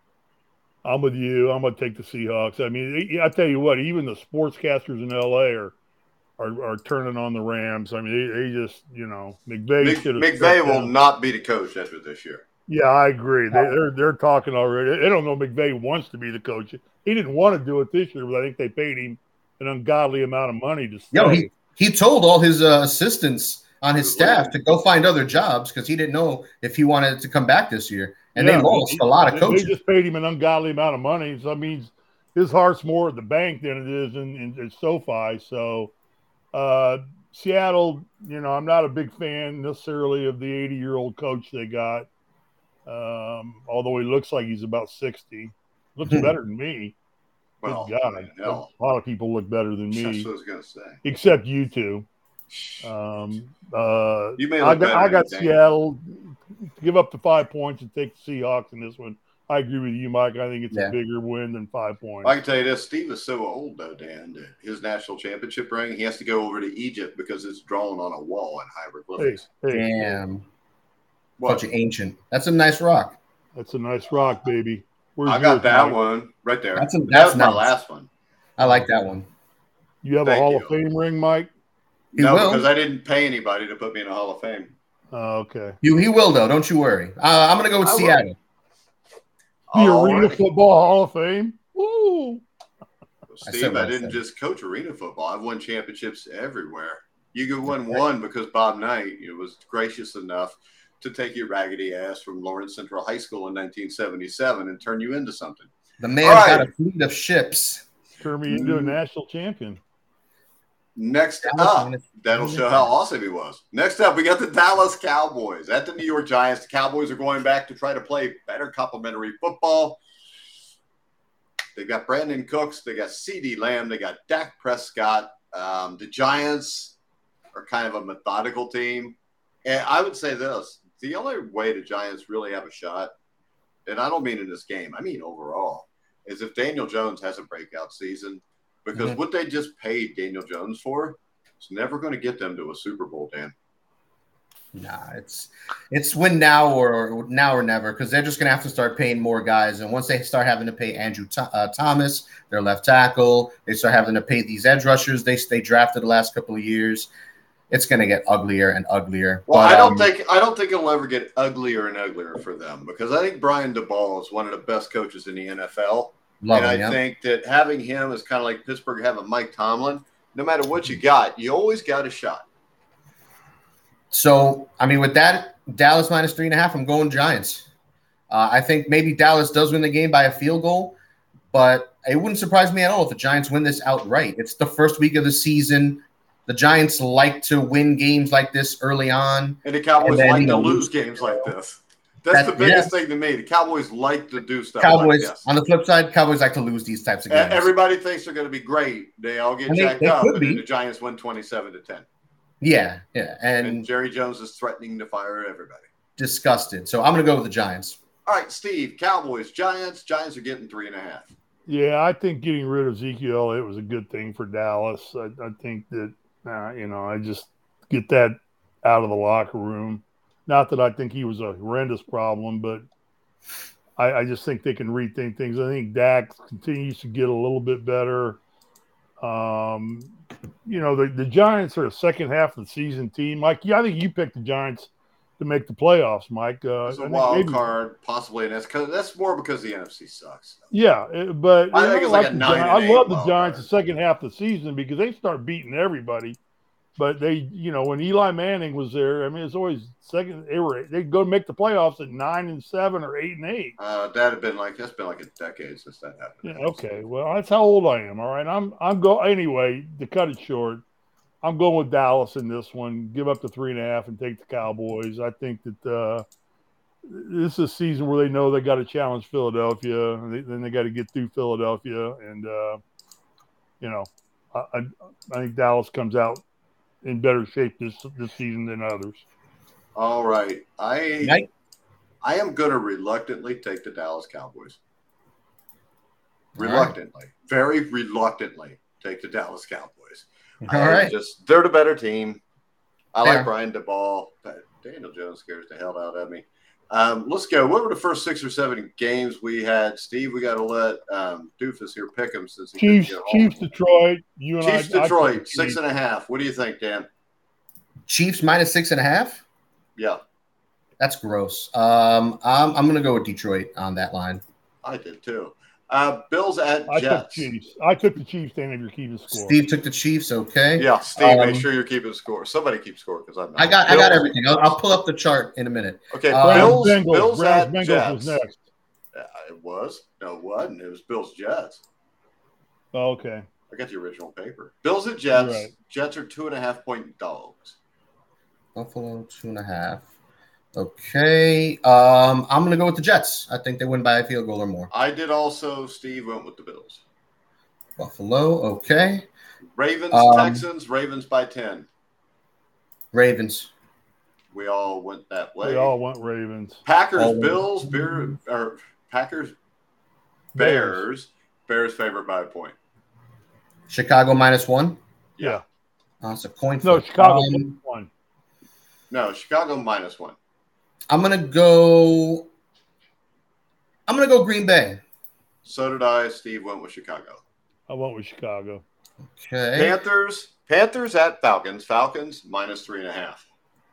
I'm with you. I'm going to take the Seahawks. I mean, I tell you what, even the sportscasters in L A are are, are turning on the Rams. I mean, they, they just, you know, McVay
Mc,
should have
McVay will not be the coach after this year.
Yeah, I agree. They, they're they're talking already. They don't know McVay wants to be the coach. He didn't want to do it this year, but I think they paid him an ungodly amount of money to stay.
Yo, he, he told all his uh, assistants on his staff to go find other jobs because he didn't know if he wanted to come back this year. And yeah, they lost he, a lot of coaches.
They just paid him an ungodly amount of money. So that means his heart's more at the bank than it is in, in, in SoFi. So uh, Seattle, you know, I'm not a big fan necessarily of the eighty-year-old coach they got. Um, although he looks like he's about sixty. Looks better than me.
Well,
God, I mean, a lot of people look better than me.
That's what I was gonna say.
Except you two. Um, uh,
you may
I
look
got, I got
than
Seattle. Give up the five points and take the Seahawks in this one. I agree with you, Mike. I think it's yeah. a bigger win than five points.
I can tell you this: Steve is so old, though, Dan. His national championship ring, he has to go over to Egypt because it's drawn on a wall in hieroglyphics.
Hey, hey.
Damn. Such an ancient. That's a nice rock.
That's a nice rock, baby. Where's
I got
yours,
that
Mike?
one right there.
That's a,
that
that's
was
nice.
my last one.
I like that one.
You have
Thank
a Hall
you.
of Fame ring, Mike?
He
no,
will.
because I didn't pay anybody to put me in a Hall of Fame.
Oh, okay.
You, he will, though. Don't you worry. Uh, I'm going to go with
I
Seattle.
The
All
Arena
right.
Football Hall of Fame? Woo!
Steve, I, I didn't
I
just coach arena football. I've won championships everywhere. You could win one because Bob Knight was gracious enough to take your raggedy ass from Lawrence Central High School in nineteen seventy-seven and turn you into something.
The man's
right.
got a fleet of ships.
Turn me into a national champion.
Next up, that'll show how awesome he was. Next up, we got the Dallas Cowboys at the New York Giants. The Cowboys are going back to try to play better complementary football. They've got Brandon Cooks. They got CeeDee Lamb. They got Dak Prescott. Um, the Giants are kind of a methodical team. And I would say this. The only way the Giants really have a shot, and I don't mean in this game, I mean overall, is if Daniel Jones has a breakout season. Because mm-hmm. what they just paid Daniel Jones for is never going to get them to a Super Bowl, Dan.
Nah, it's it's win now or, or now or never because they're just going to have to start paying more guys. And once they start having to pay Andrew Th- uh, Thomas, their left tackle, they start having to pay these edge rushers they they drafted the last couple of years. It's going to get uglier and uglier.
Well,
but,
I don't
um,
think I don't think it'll ever get uglier and uglier for them because I think Brian DeBall is one of the best coaches in the N F L.
Love
and
him,
I
yeah.
think that having him is kind of like Pittsburgh having Mike Tomlin. No matter what you got, you always got a shot.
So, I mean, with that, Dallas minus three and a half, I'm going Giants. Uh, I think maybe Dallas does win the game by a field goal, but it wouldn't surprise me at all if the Giants win this outright. It's the first week of the season. The Giants like to win games like this early on.
And the Cowboys
and then,
like
you know,
to lose games like this. That's
That-
the biggest
yeah.
thing to me. The Cowboys like to do stuff
Cowboys,
like this.
on the flip side, Cowboys like to lose these types of
E-
games.
Everybody thinks they're going to be great. They all get
And they-
jacked
they
up,
could
and
be.
then the Giants win twenty-seven to ten.
Yeah, yeah.
And,
And,
Jerry Jones is threatening to fire everybody.
disgusted. So I'm going to go with the Giants.
All right, Steve, Cowboys, Giants. Giants are getting three and a half.
Yeah, I think getting rid of Ezekiel, it was a good thing for Dallas. I, I think that, uh, you know, I just get that out of the locker room. Not that I think he was a horrendous problem, but I, I just think they can rethink things. I think Dak continues to get a little bit better. Um, you know, the, the Giants are a second half of the season team. Mike, yeah, I think you picked the Giants to make the playoffs, Mike. Uh,
It's a
I think
wild
maybe-
card, possibly, and that's because that's more because the N F C sucks.
Yeah, it- but
I think it's like a
the
nine
Gi-
and
I
eight
love the
wild
Giants
card.
the second half of the season because they start beating everybody. But they, you know, when Eli Manning was there, I mean, it's always second. They were they'd go make the playoffs at nine and seven or eight and eight.
Uh, that had been like that's been like a decade since that happened.
Yeah, okay, well, that's how old I am. All right, I'm I'm go anyway. To cut it short, I'm going with Dallas in this one. Give up the three and a half and take the Cowboys. I think that uh, this is a season where they know they got to challenge Philadelphia. And they, then they got to get through Philadelphia, and uh, you know, I, I, I think Dallas comes out in better shape this this season than others.
All right, I
Mike?
I am going to reluctantly take the Dallas Cowboys.
All right.
Reluctantly, very reluctantly, take the Dallas Cowboys.
All
I
right.
just they're the better team. I
Fair.
like Brian DeBall. but Daniel Jones scares the hell out of me. Um, let's go. What were the first six or seven games we had, Steve? We got to let um, Doofus here pick them since he couldn't
Chiefs,
get home.
Chiefs, Detroit. You and
Chiefs,
I, I
Detroit,
took the
six
Chiefs.
and a half. What do you think, Dan?
Chiefs minus six and a half.
Yeah,
That's gross. Um, I'm I'm going to go with Detroit on that line.
I did too. Uh, Bills at
I took
Jets.
Chiefs. I took the Chiefs. Dan, if you're keeping score.
Steve took the Chiefs. Okay.
Yeah, Steve,
Um,
make sure you're keeping score. Somebody keep score because I'm not.
I got I got
Bills-
everything. I'll, I'll pull up the chart in a minute.
Okay,
Uh,
Bills,
Browns, Bengals.
Bills
Browns,
at
Bengals
Jets.
was next.
Uh, it was. No, it wasn't. It was Bills Jets.
Oh, okay.
I got the original paper. Bills at Jets.
Right.
Jets are two and a half point dogs.
Buffalo two and a half. Okay. Um, I'm going to go with the Jets. I think they win by a field goal or more.
I did also. Steve went with the Bills.
Buffalo. Okay.
Ravens,
Um,
Texans, Ravens by ten.
Ravens.
We all went that way.
We all went Ravens.
Packers,
all-
Bills, Bear, or Packers, Bears. Bears favored by a point.
Chicago minus one.
Yeah.
Oh, it's a coin
No,
flip.
Chicago
Um,
one.
No, Chicago minus one.
I'm going to go. I'm going to go Green Bay.
So did I. Steve went with Chicago.
I went with Chicago.
Okay.
Panthers, Panthers at Falcons. Falcons minus three and a half.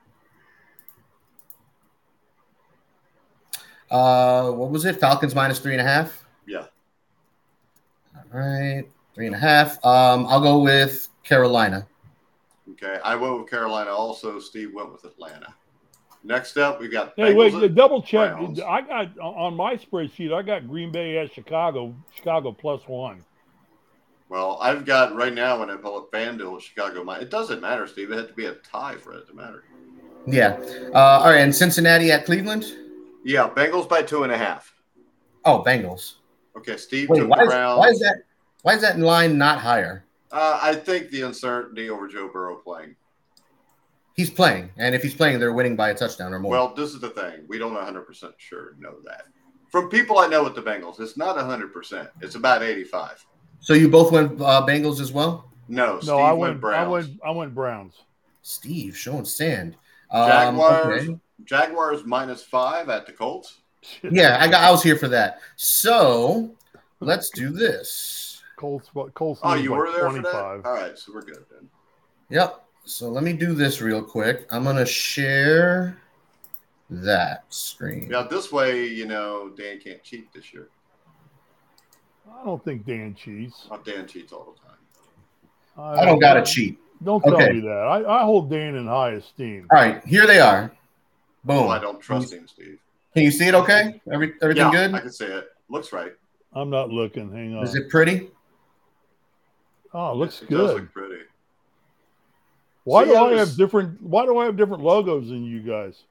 Uh, what was it? Falcons minus three and a half.
Yeah.
All right, three and a half. Um, I'll go with Carolina.
Okay. I went with Carolina. Also, Steve went with Atlanta. Next up, we got.
Hey,
Bengals
wait,
at
double check.
Browns.
I got on my spreadsheet. I got Green Bay at Chicago. Chicago plus one.
Well, I've got right now when I pull up FanDuel, Chicago. mi- It doesn't matter, Steve. It had to be a tie for it to matter.
Yeah. Uh, all right, and Cincinnati at Cleveland.
Yeah, Bengals by two and a half.
Oh, Bengals.
Okay, Steve
Wait,
took
why
the
is,
Browns.
why is that? Why is that line not higher?
Uh, I think the uncertainty over Joe Burrow playing.
He's playing, and if he's playing, they're winning by a touchdown or more.
Well, this is the thing. We don't one hundred percent sure know that. From people I know with the Bengals, it's not one hundred percent. It's about eighty-five.
so you both went uh, Bengals as well.
No, Steve
No, I
went
went.
Browns.
I went. I went Browns.
Steve showing sand. Um,
Jaguars,
okay.
Jaguars minus five at the Colts.
Yeah, I got. I was here for that. So let's do this.
Colts. Colts.
Oh,
lose
you
by
were there for
twenty-five.
that? All right, so we're good then.
Yep. So let me do this real quick. I'm gonna share that screen.
Yeah, this way, you know, Dan can't cheat this year.
I don't think Dan cheats.
Oh, Dan cheats all the time.
I don't gotta cheat.
Don't tell
Okay.
me that. I, I hold Dan in high esteem.
All right, here they are. Boom.
Oh, I don't trust him, Steve.
Can you see it? Okay. Every, everything
Yeah,
good?
I can see it. Looks right.
I'm not looking. Hang on.
Is it pretty?
Oh, it looks
It does
good.
look pretty.
Why
See,
do
I
I
was-
have different? Why do I have different logos than you guys?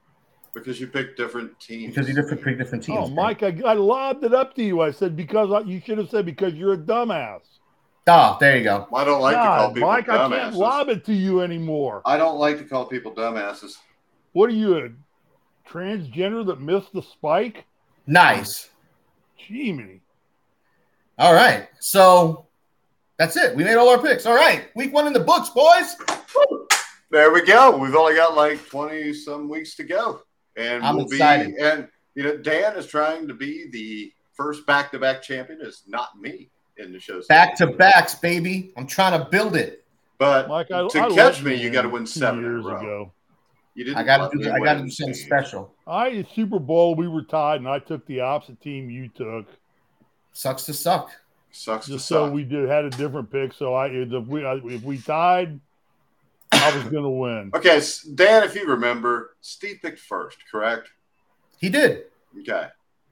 Because you picked different teams.
Because you different pick different teams.
Oh, Mike, I, I lobbed it up to you. I said because I, you should have said because you're a dumbass.
Oh, there you go.
I don't like
God,
to call people
Mike,
dumbasses.
I can't lob it to you anymore.
I don't like to call people dumbasses.
What are you, a transgender that missed the spike?
Nice.
Gee, me.
All right. So that's it. We made all our picks. All right. Week one in the books, boys. Woo!
There we go. We've only got like twenty some weeks to go. And
I'm
we'll
excited.
be and you know, Dan is trying to be the first back to back champion. It's not me in the show.
Back to backs, baby. I'm trying to build it.
But
Mike, I,
to
I
catch
let
me, you got to win
two
seven
years
in a row.
ago.
You didn't
I got
let
to
me
do. I got to
win,
do something
Steve.
special.
I Super Bowl, we were tied, and I took the opposite team you took.
Sucks to suck.
Sucks
Just
to
so
suck.
we did had a different pick. So I if we if we tied, I was going to win.
Okay, s- Dan, if you remember, Steve picked first, correct?
He did.
Okay.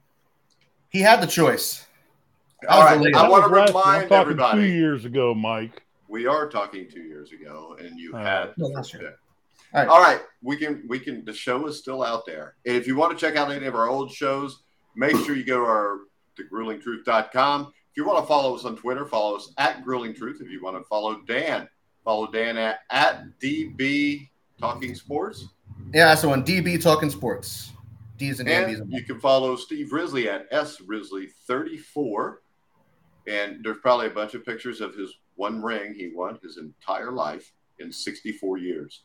He had the choice. That
All
was
right.
the lead.
I
That
want to
was last year. I'm
remind
talking
everybody.
two years ago, Mike.
We are talking two years ago, and you
All
had
right.
the
No,
first
last year.
pick.
All right.
All right, we can we can. The show is still out there. If you want to check out any of our old shows, make sure you go to our the grueling truth dot com. If you want to follow us on Twitter, follow us at Grueling Truth. If you want to follow Dan, follow Dan at, at D B Talking Sports.
Yeah, that's the one. D B Talking Sports. D's and D's.
And you can follow Steve Risley at S Risley thirty-four. And there's probably a bunch of pictures of his one ring he won his entire life in sixty-four years.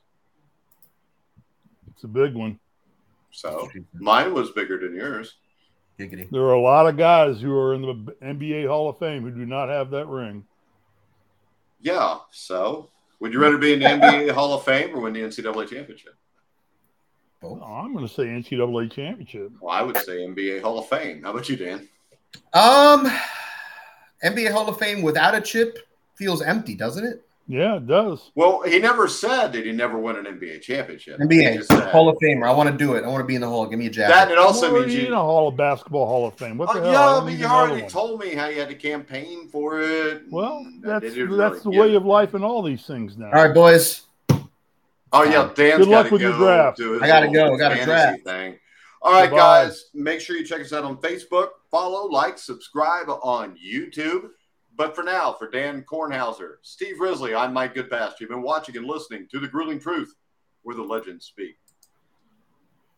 It's a big one.
So mine was bigger than yours.
Giggity.
There are a lot of guys who are in the N B A Hall of Fame who do not have that ring.
Yeah. So would you rather be in the N B A Hall of Fame or win the N C double A championship?
Both.
Oh, I'm going to say N C double A championship.
Well, I would say N B A Hall of Fame. How about you, Dan?
Um, N B A Hall of Fame without a chip feels empty, doesn't it?
Yeah, it does.
Well, he never said that he never won an N B A championship.
N B
He
A
just said-
Hall of Famer. I want to do it. I want to be in the hall. Give me a jacket.
That and it also
I'm
means
already
you.
in a Hall of Basketball Hall of Fame. What the
Oh,
hell? I
yeah,
don't
but
need
you
another
already
one.
told me how you had to campaign for it.
Well,
and
that's
they didn't
that's the
really
way
get
of life in all these things now.
All right, boys.
Oh yeah, Dan's
Good luck
gotta
with
go
your draft.
do his
I gotta
little
go. I gotta
fantasy
draft.
thing. All right,
Goodbye.
guys. Make sure you check us out on Facebook. Follow, like, subscribe on YouTube. But for now, for Dan Kornhauser, Steve Risley, I'm Mike Goodpasture. You've been watching and listening to The Grueling Truth, where the legends speak.